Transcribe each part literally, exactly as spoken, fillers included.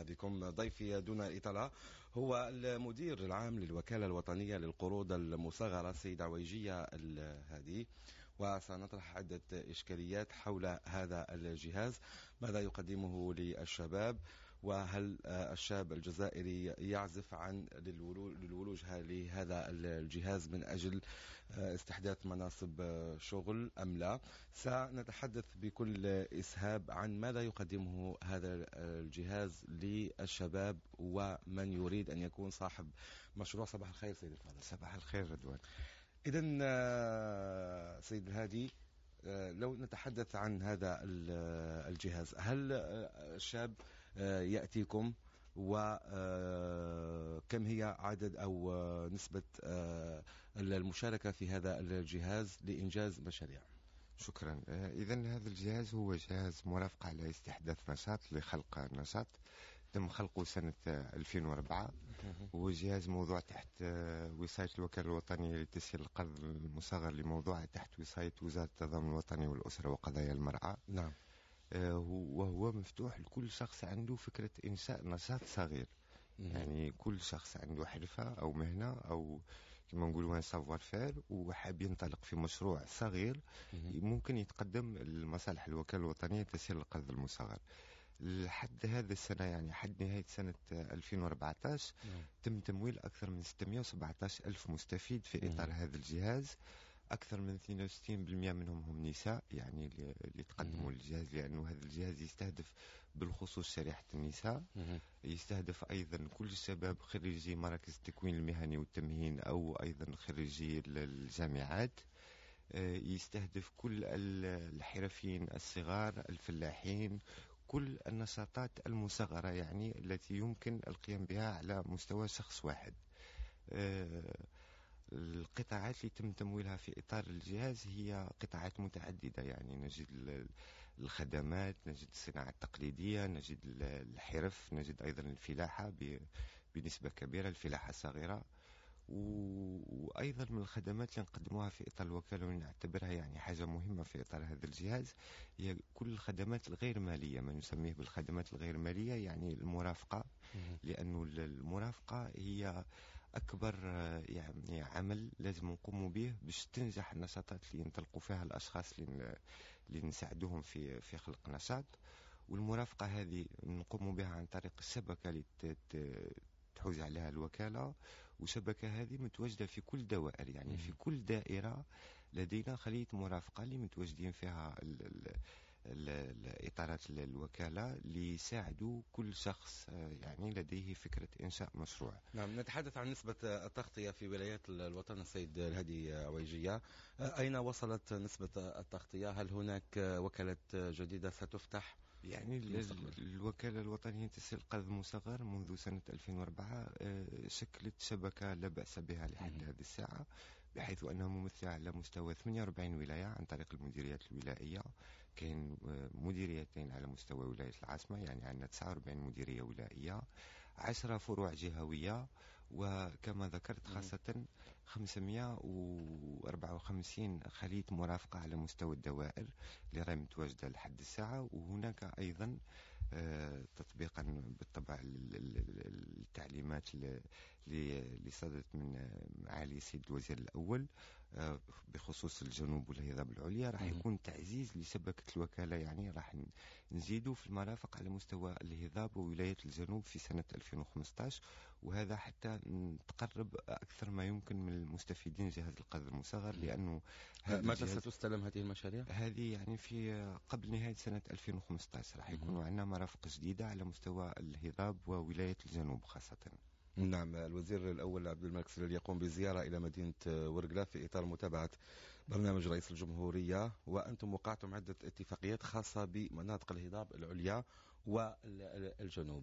بكم. ضيفي دون إطالة هو المدير العام للوكالة الوطنية للقروض المصغرة سيد عويجية الهادي، وسنطرح عدة إشكاليات حول هذا الجهاز. ماذا يقدمه للشباب؟ وهل الشاب الجزائري يعزف عن للولوج لهذا الجهاز من أجل استحداث مناصب شغل أم لا؟ سنتحدث بكل إسهاب عن ماذا يقدمه هذا الجهاز للشباب ومن يريد أن يكون صاحب مشروع. صباح الخير سيد الفاضل. صباح الخير رضوان. إذن سيد الهادي، لو نتحدث عن هذا الجهاز، هل الشاب يأتيكم وكم هي عدد أو نسبة المشاركة في هذا الجهاز لإنجاز مشاريع؟ شكرا. إذن هذا الجهاز هو جهاز مرافقة على استحداث نشاط لخلق نشاط، تم خلقه سنة ألفين وأربعة. هو جهاز موضوع تحت وصاية الوكالة الوطنية لتسهيل القرض المصغر لموضوع تحت وصاية وزارة التضامن الوطني والأسرة وقضايا المرأة. نعم. وهو مفتوح لكل شخص عنده فكرة إنشاء نشاط صغير. يعني كل شخص عنده حرفة أو مهنة أو كما نقولوا سافوار فير وحاب ينطلق في مشروع صغير، ممكن يتقدم لمصالح الوكالة الوطنية لتسهيل القرض المصغر. لحد هذا السنة، يعني حد نهاية سنة ألفين وأربعة عشر، تم تمويل أكثر من ستمائة وسبعة عشر ألف مستفيد في إطار هذا الجهاز. أكثر من اثنين وستين بالمئة منهم هم نساء، يعني اللي تقدموا للجهاز، لأنه هذا الجهاز يستهدف بالخصوص شريحة النساء. يستهدف أيضا كل الشباب خريجي مراكز التكوين المهني والتمهين أو أيضا خريجي الجامعات. يستهدف كل الحرفيين الصغار، الفلاحين، كل النشاطات المصغرة يعني التي يمكن القيام بها على مستوى شخص واحد. القطاعات اللي تم تمويلها في إطار الجهاز هي قطاعات متعددة، يعني نجد الخدمات، نجد الصناعة التقليدية، نجد الحرف، نجد أيضا الفلاحة بنسبة كبيرة، الفلاحة الصغيرة. وأيضا من الخدمات اللي نقدموها في إطار الوكالة ونعتبرها يعني حاجة مهمة في إطار هذا الجهاز هي كل الخدمات الغير مالية، ما نسميه بالخدمات الغير مالية، يعني المرافقة. لأنه المرافقة هي أكبر يعني عمل لازم نقوم به باش تنجح النشاطات اللي ينطلقوا فيها الأشخاص اللي نساعدوهم في في خلق نشاط. والمرافقة هذه نقوم بها عن طريق الشبكة اللي تحوز عليها الوكالة، وشبكة هذه متواجدة في كل دوائر، يعني في كل دائرة لدينا خلية مرافقة اللي متواجدين فيها الإطارات الوكالة ليساعدوا كل شخص يعني لديه فكرة إنشاء مشروع. نعم. نتحدث عن نسبة التغطية في ولايات الوطن السيد الهادي عويجية، أين وصلت نسبة التغطية؟ هل هناك وكالة جديدة ستفتح؟ يعني الوكالة الوطنية لتسهيل القرض المصغر منذ سنة ألفين وأربعة شكلت شبكة لا بأس بها لحد هذه الساعة، بحيث أنها ممثلة على مستوى ثمانية وأربعين ولاية عن طريق المديريات الولائية. كاين مديريتين على مستوى ولاية العاصمة، يعني عندنا تسعة وأربعين مديرية ولائية، عشرة فروع جهوية، وكما ذكرت خاصة خمسمائة وأربعة وخمسين خلية مرافقة على مستوى الدوائر اللي راهي متواجدة لحد الساعة. وهناك أيضا تطبيقا بالطبع التعليمات اللي صدرت من معالي السيد الوزير الأول بخصوص الجنوب والهضاب العليا، راح يكون تعزيز لشبكة الوكالة، يعني راح نزيدوا في المرافق على مستوى الهضاب وولاية الجنوب في سنة ألفين وخمسة عشر، وهذا حتى نتقرب أكثر ما يمكن من المستفيدين جهاز القرض المصغر. لأنه متى ستستلم هذه المشاريع؟ هذه يعني في قبل نهاية سنة ألفين وخمسة عشر راح يكونوا عندنا مرافق جديدة على مستوى الهضاب وولاية الجنوب خاصة. نعم. الوزير الأول عبد الملك سليل يقوم بزيارة إلى مدينة ورقلة في إطار متابعة برنامج رئيس الجمهورية، وأنتم وقعتم عدة اتفاقيات خاصة بمناطق الهضاب العليا والجنوب.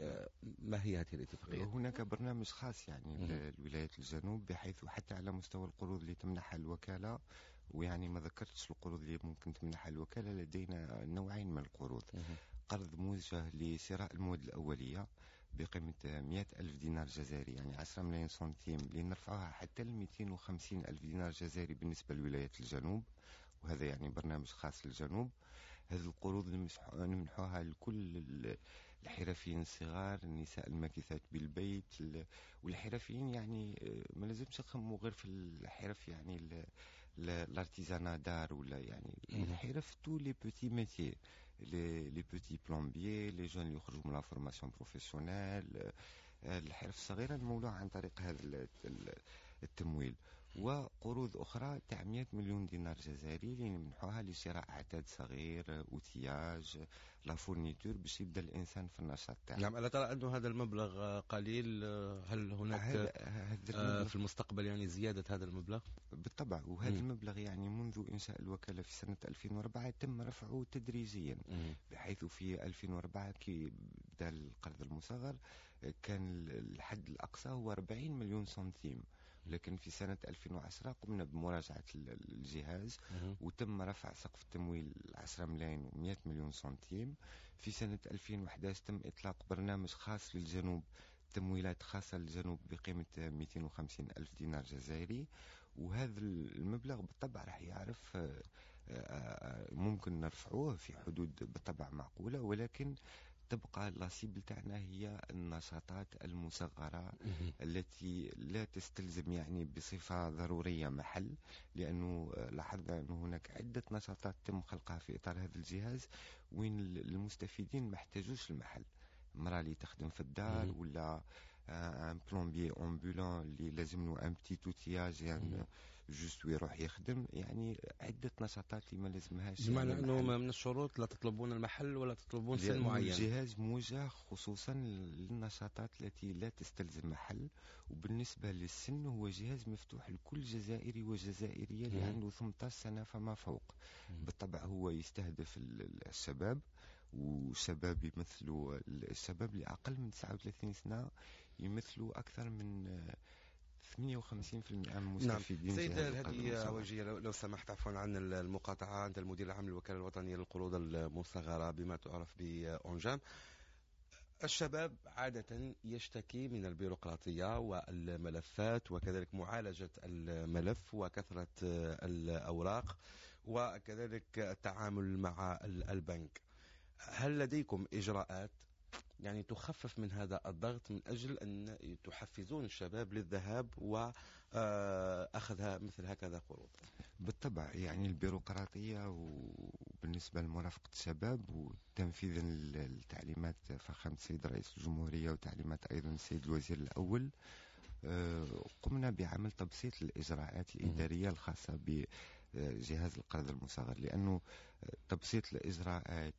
ما هي هذه الاتفاقيات؟ هناك برنامج خاص يعني لولاية الجنوب، بحيث حتى على مستوى القروض اللي تمنحها الوكالة، ويعني ما ذكرتش القروض اللي ممكن تمنحها الوكالة، لدينا نوعين من القروض. قرض موجه لشراء المواد الأولية بقيمة مئة ألف دينار جزائري، يعني عشرة ملايين سنتيم، لنرفعها حتى ل مئتين وخمسين ألف دينار جزائري بالنسبة لولاية الجنوب، وهذا يعني برنامج خاص للجنوب. هذه القروض نمنحوها لكل الحرفيين الصغار، النساء الماكثات بالبيت، والحرفيين يعني ما لازمش نخمو غير في الحرف يعني الارتيزانا دار ولا يعني الحرف تو لي بوتي ميتيي، لي لي بوتي بلومبيي، لي جون اللي يخرجوا من لا فورماسيون بروفيسيونيل، الحرف الصغيرة المولوعة عن طريق هذا التمويل. وقروض أخرى تاع مئة مليون دينار جزائري اللي نمنحوها لشراء عتاد صغير، أوتياج، لا فورنيتور باش يبدا الإنسان في النشاط تاعه. نعم. ألا ترى أنه هذا المبلغ قليل؟ هل هناك هذا هذا المبلغ في المستقبل يعني زيادة هذا المبلغ؟ بالطبع، وهذا م. المبلغ يعني منذ إنشاء الوكالة في سنة ألفين وأربعة تم رفعه تدريجيا، م. بحيث في ألفين وأربعة كي بدأ القرض المصغر كان الحد الأقصى هو أربعين مليون سنتيم، لكن في سنة ألفين وعشرة قمنا بمراجعة الجهاز وتم رفع سقف التمويل عشرة ملايين ومئة مليون سنتيم. في سنة ألفين وأحد عشر تم إطلاق برنامج خاص للجنوب، تمويلات خاصة للجنوب بقيمة مئتين وخمسين ألف دينار جزائري، وهذا المبلغ بالطبع راح يعرف ممكن نرفعوه في حدود بالطبع معقولة، ولكن تبقى اللاسيبل تاعنا هي النشاطات المصغرة التي لا تستلزم يعني بصفة ضرورية محل، لأنه لاحظنا أن هناك عدة نشاطات تم خلقها في إطار هذا الجهاز وين المستفيدين ما احتاجوش المحل، مرأة اللي تخدم في الدار ولا ان بلومبيي امبولان اللي لازم له ان بتي توتياج يعني جوست ويروح يخدم، يعني عدة نشاطات اللي ما لازمهاش. بمعنى يعني أنه من الشروط لا تطلبون المحل ولا تطلبون سن معين. الجهاز موجه خصوصا للنشاطات التي لا تستلزم محل، وبالنسبة للسن هو جهاز مفتوح لكل جزائري وجزائرية اللي عنده ثمانية عشر سنة فما فوق. بالطبع هو يستهدف الشباب، وشباب يمثلوا الشباب اللي أقل من تسعة وثلاثين سنة يمثلوا أكثر من ثمانية وخمسين بالمئة من المستفيدين. نعم. سيد الهادي عويجية، لو سمحت عفوا عن المقاطعة، أنت المدير العام للوكالة الوطنية للقروض المصغرة بما تعرف بأونجام. الشباب عادة يشتكي من البيروقراطية والملفات وكذلك معالجة الملف وكثرة الأوراق وكذلك التعامل مع البنك. هل لديكم إجراءات يعني تخفف من هذا الضغط من أجل أن تحفزون الشباب للذهاب وأخذها مثل هكذا قروض؟ بالطبع، يعني البيروقراطية وبالنسبة لمرافقة الشباب وتنفيذا للتعليمات فخامة السيد رئيس الجمهورية وتعليمات أيضا السيد الوزير الأول، قمنا بعمل تبسيط الإجراءات الإدارية الخاصة ب جهاز القرض المصغر، لأنه تبسيط الإجراءات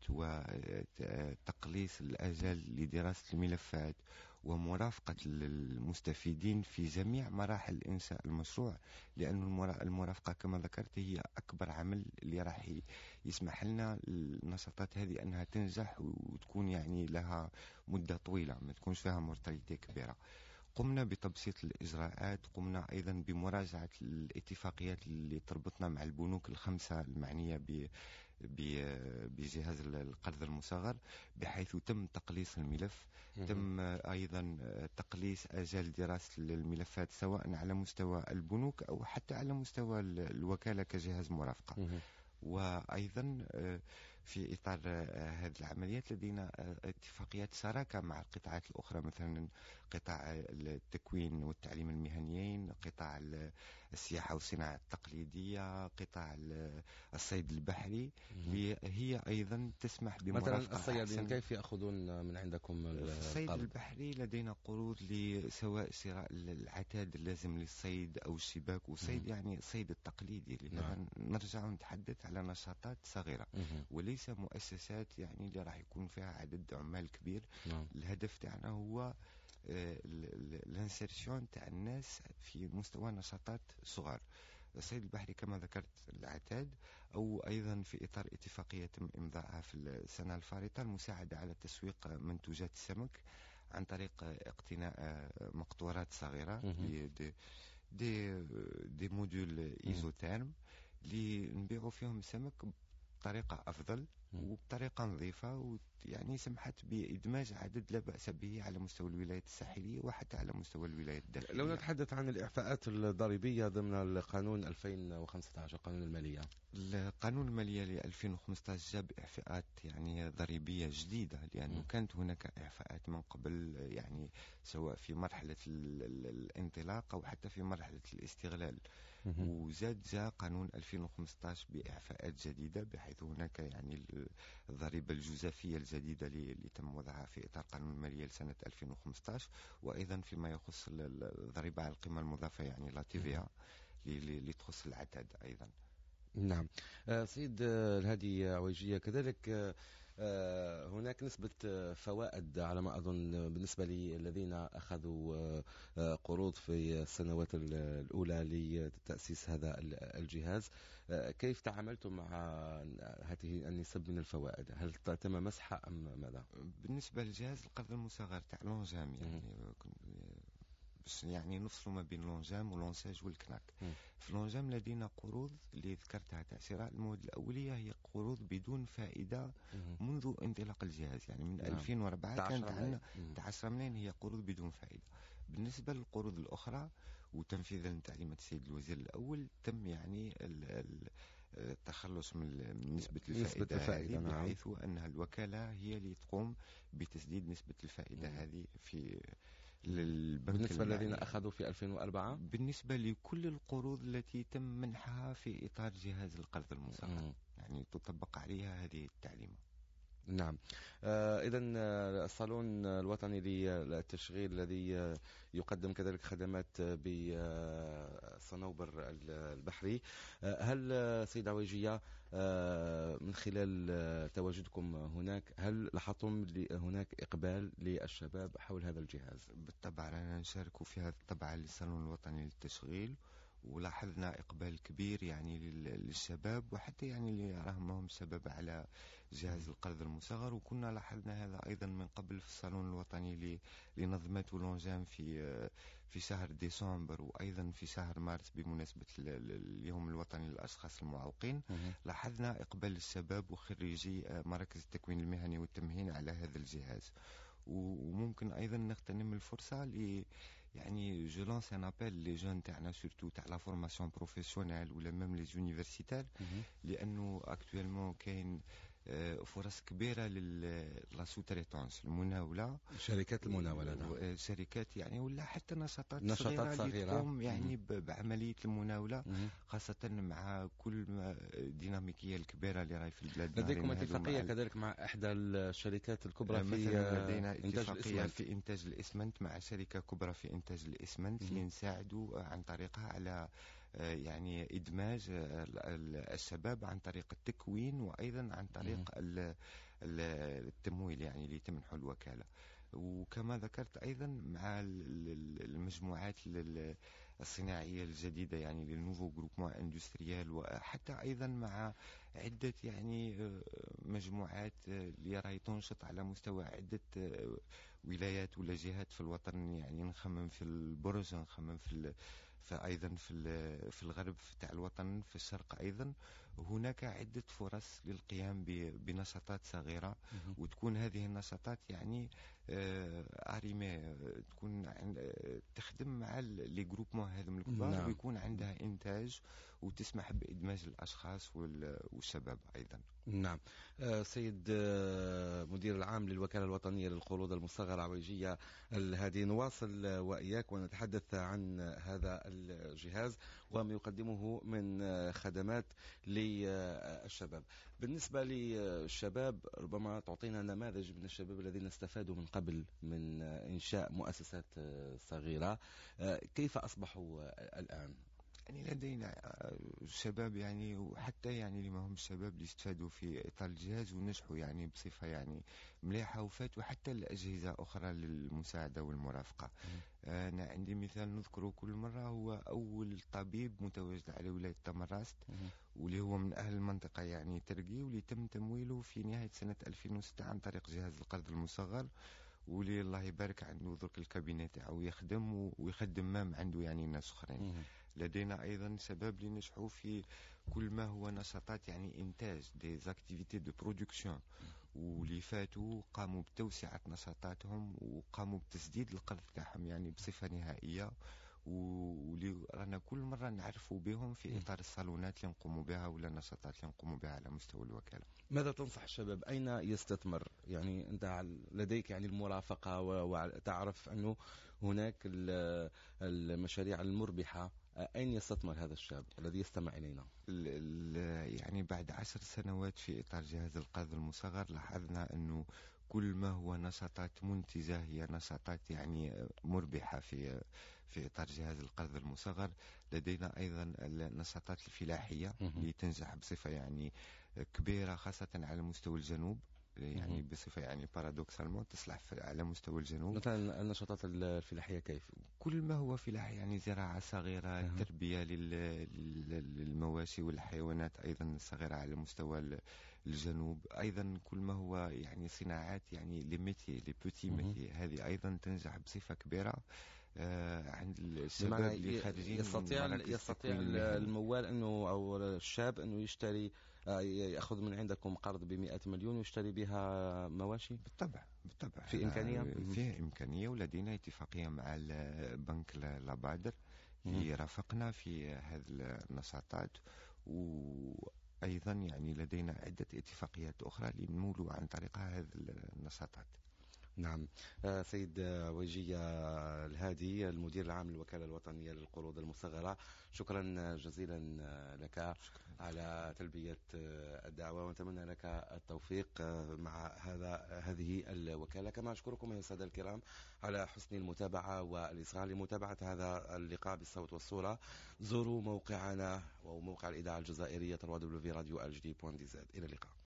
وتقليص الآجال لدراسة الملفات ومرافقة المستفيدين في جميع مراحل إنشاء المشروع، لأن المرافقة كما ذكرت هي أكبر عمل اللي راح يسمح لنا النشاطات هذه أنها تنجح وتكون يعني لها مدة طويلة ما تكونش فيها مورتاليتي كبيرة. قمنا بتبسيط الإجراءات، قمنا أيضا بمراجعة الاتفاقيات اللي تربطنا مع البنوك الخمسة المعنية ب بجهاز القرض المصغر، بحيث تم تقليص الملف، تم أيضا تقليص آجال دراسة الملفات سواء على مستوى البنوك أو حتى على مستوى الوكالة كجهاز مرافقة. وأيضا في إطار هذه العمليات لدينا اتفاقيات شراكة مع القطاعات الأخرى، مثلا قطاع التكوين والتعليم المهنيين، قطاع السياحة والصناعة التقليدية، قطاع الصيد البحري، هي أيضا تسمح بمرافقة. مثلا الصيادين كيف يأخذون من عندكم الصيد البحري؟ لدينا قروض لسواء شراء العتاد اللازم للصيد أو الشباك وصيد يعني الصيد التقليدي. لهذا نرجع ونتحدث على نشاطات صغيرة وليس مؤسسات يعني اللي راح يكون فيها عدد عمال كبير. نعم. الهدف تاعنا هو الانسيرسيون تاع الناس في مستوى نشاطات صغار. الصيد البحري كما ذكرت العتاد، أو أيضا في إطار اتفاقية تم إمضاءها في السنة الفارطة المساعدة على تسويق منتوجات السمك عن طريق اقتناء مقطورات صغيرة دي, دي, دي موديول إيزوتيرم اللي نبيعوا فيهم السمك بطريقة أفضل وبطريقة نظيفة، يعني سمحت بإدماج عدد لا بأس به على مستوى الولايات الساحلية وحتى على مستوى الولايات الداخلية. لو نتحدث عن الإعفاءات الضريبية ضمن القانون ألفين وخمسة عشر، قانون المالية، القانون المالية ل ألفين وخمسة عشر جاب إعفاءات يعني ضريبية جديدة، لأنه م. كانت هناك إعفاءات من قبل، يعني سواء في مرحلة الانطلاق أو حتى في مرحلة الاستغلال. م. وزاد جاء قانون ألفين وخمسة عشر بإعفاءات جديدة، بحيث هناك يعني الضريبة الجزافية الجديدة اللي تم وضعها في إطار قانون المالية لسنة ألفين وخمسة عشر، وأيضا فيما يخص الضريبة على القيمة المضافة يعني لا تي في إيه اللي تخص العتاد أيضا. نعم. سيد الهادي عويجية، كذلك هناك نسبة فوائد على ما أظن بالنسبة للذين أخذوا قروض في السنوات الأولى لتأسيس هذا الجهاز. كيف تعاملتم مع هذه النسب من الفوائد؟ هل تم مسحها أم ماذا؟ بالنسبة للجهاز القرض المصغر تاع لونجام، يعني بس يعني نفصلوا ما بين لونجام ولونساج والكناك. م. في لونجام لدينا قروض اللي ذكرتها تاع شراء المواد الأولية، هي قروض بدون فائدة م. منذ انطلاق الجهاز، يعني من نعم. ألفين وأربعة كانت عندنا تاع عشرة ملايين هي قروض بدون فائدة. بالنسبة للقروض الأخرى وتنفيذا لتعليمات السيد الوزير الأول، تم يعني التخلص من نسبة الفائدة, الفائدة هذه، نعم. بحيث أنها الوكالة هي اللي تقوم بتسديد نسبة الفائدة م. هذه في بالنسبة للذين أخذوا في ألفين وأربعة، بالنسبة لكل القروض التي تم منحها في إطار جهاز القرض المصغر، يعني تطبق عليها هذه التعليمات. نعم. آه إذن الصالون الوطني للتشغيل الذي يقدم كذلك خدمات بالصنوبر البحري، آه هل سيد عويجية آه من خلال تواجدكم هناك هل لاحظتم هناك إقبال للشباب حول هذا الجهاز؟ بالطبع أنا نشارك في هذا الطبع للصالون الوطني للتشغيل، ولاحظنا إقبال كبير يعني للشباب، وحتى يعني اللي راهم ماهم شباب على جهاز القرض المصغر. وكنا لاحظنا هذا أيضا من قبل في الصالون الوطني لنظمته لونجام في في شهر ديسمبر، وأيضا في شهر مارس بمناسبة اليوم الوطني للأشخاص المعوقين. لاحظنا إقبال الشباب وخريجي مراكز التكوين المهني والتمهين على هذا الجهاز. وممكن أيضا نغتنم الفرصة ل يعني جو لانس ان ابل لي جون تاعنا سورتو تاع لا فورماسيون بروفيسيونيل ولا ميم لي زونيفرسيتير، لانه اكطويلمون كاين فرص كبيره للا سوتريتونس المناوله، شركات المناوله، نعم. شركات يعني ولا حتى نشاطات, نشاطات صغيره, صغيرة تقوم يعني بعمليه المناوله، خاصه مع كل الديناميكيه الكبيره اللي راهي في البلاد. لديكم اتفاقيه كذلك مع احدى الشركات الكبرى في لدينا اتفاقيه في انتاج الاسمنت مع شركه كبرى في انتاج الاسمنت اللي نساعدوا عن طريقها على يعني إدماج الشباب عن طريق التكوين، وأيضا عن طريق التمويل يعني اللي تمنحه الوكالة. وكما ذكرت أيضا مع المجموعات الصناعية الجديدة يعني للنوفو جروبمون اندستريال، وحتى أيضا مع عدة يعني مجموعات اللي راهي تنشط على مستوى عدة ولايات ولا جهات في الوطن. يعني نخمم في البرج، نخمم في فأيضا في في الغرب تاع الوطن، في الشرق أيضا هناك عدة فرص للقيام بنشاطات صغيرة، وتكون هذه النشاطات يعني أريمي تكون تخدم مع لي جروبمون هذم الكبار، نعم. ويكون عندها إنتاج وتسمح بإدماج الأشخاص والشباب أيضا. نعم. سيد مدير العام للوكالة الوطنية للقروض المصغرة عويجية الهادي، نواصل وإياك ونتحدث عن هذا الجهاز وما يقدمه من خدمات للشباب. بالنسبة للشباب، ربما تعطينا نماذج من الشباب الذين استفادوا من قبل من إنشاء مؤسسات صغيرة، كيف أصبحوا الآن؟ يعني لدينا شباب يعني وحتى يعني اللي ما هم الشباب اللي استفادوا في إطار الجهاز ونجحوا يعني بصفة يعني مليحة، وفاتوا حتى الأجهزة أخرى للمساعدة والمرافقة. أنا عندي مثال نذكره كل مرة، هو أول طبيب متواجد على ولاية تمراست، واللي هو من أهل المنطقة يعني ترقي، واللي تم تمويله في نهاية سنة ألفين وستة عن طريق جهاز القرض المصغر، واللي الله يبارك عنده ذوك الكابينة تاعو يخدم ويخدم مام عنده يعني ناس اخرين. لدينا أيضا شباب لنجحوا في كل ما هو نشاطات يعني إنتاج des activités de production، واللي فاتوا قاموا بتوسعة نشاطاتهم وقاموا بتسديد القرض تاعهم يعني بصفة نهائية، واللي رانا كل مرة نعرفوا بهم في إطار الصالونات اللي نقوموا بها ولا النشاطات اللي نقوموا بها على مستوى الوكالة. ماذا تنصح الشباب؟ أين يستثمر؟ يعني أنت لديك يعني المرافقة وتعرف أنه هناك المشاريع المربحة، أين يستثمر هذا الشاب الذي يستمع إلينا؟ يعني بعد عشر سنوات في إطار جهاز القرض المصغر لاحظنا أنه كل ما هو نشاطات منتجة هي نشاطات يعني مربحة في في إطار جهاز القرض المصغر. لدينا أيضا النشاطات الفلاحية اللي تنجح بصفة يعني كبيرة خاصة على مستوى الجنوب، يعني بصفة يعني بارادوكسالمون تصلح على مستوى الجنوب. مثلا النشاطات الفلاحية كيف؟ كل ما هو فلاحي يعني زراعة صغيرة، أه. تربية للمواشي والحيوانات أيضا صغيرة على مستوى الجنوب. أيضا كل ما هو يعني صناعات يعني لميتي لي بوتي ميتي، هذه أيضا تنجح بصفة كبيرة آه عند الشباب اللي خارجين. يستطيع يستطيع الموال انه او الشاب انه يشتري آه ياخذ من عندكم قرض بمئة مليون ويشتري بها مواشي؟ بالطبع بالطبع في امكانيه فيه امكانيه، ولدينا اتفاقيه مع البنك لابادر يرافقنا في هذه النشاطات، وايضا يعني لدينا عده اتفاقيات اخرى لنمول عن طريقها هذه النشاطات. نعم. سيد عويجية الهادي المدير العام للوكالة الوطنية للقروض المصغرة، شكرا جزيلا لك شكرا على تلبية الدعوة، ونتمنى لك التوفيق مع هذا هذه الوكالة. كما أشكركم يا السادة الكرام على حسن المتابعة والإصغاء. لمتابعة هذا اللقاء بالصوت والصورة زوروا موقعنا وموقع الإذاعة الجزائرية دبليو دبليو دبليو دوت راديو إل جي دي دوت دي زد. إلى اللقاء.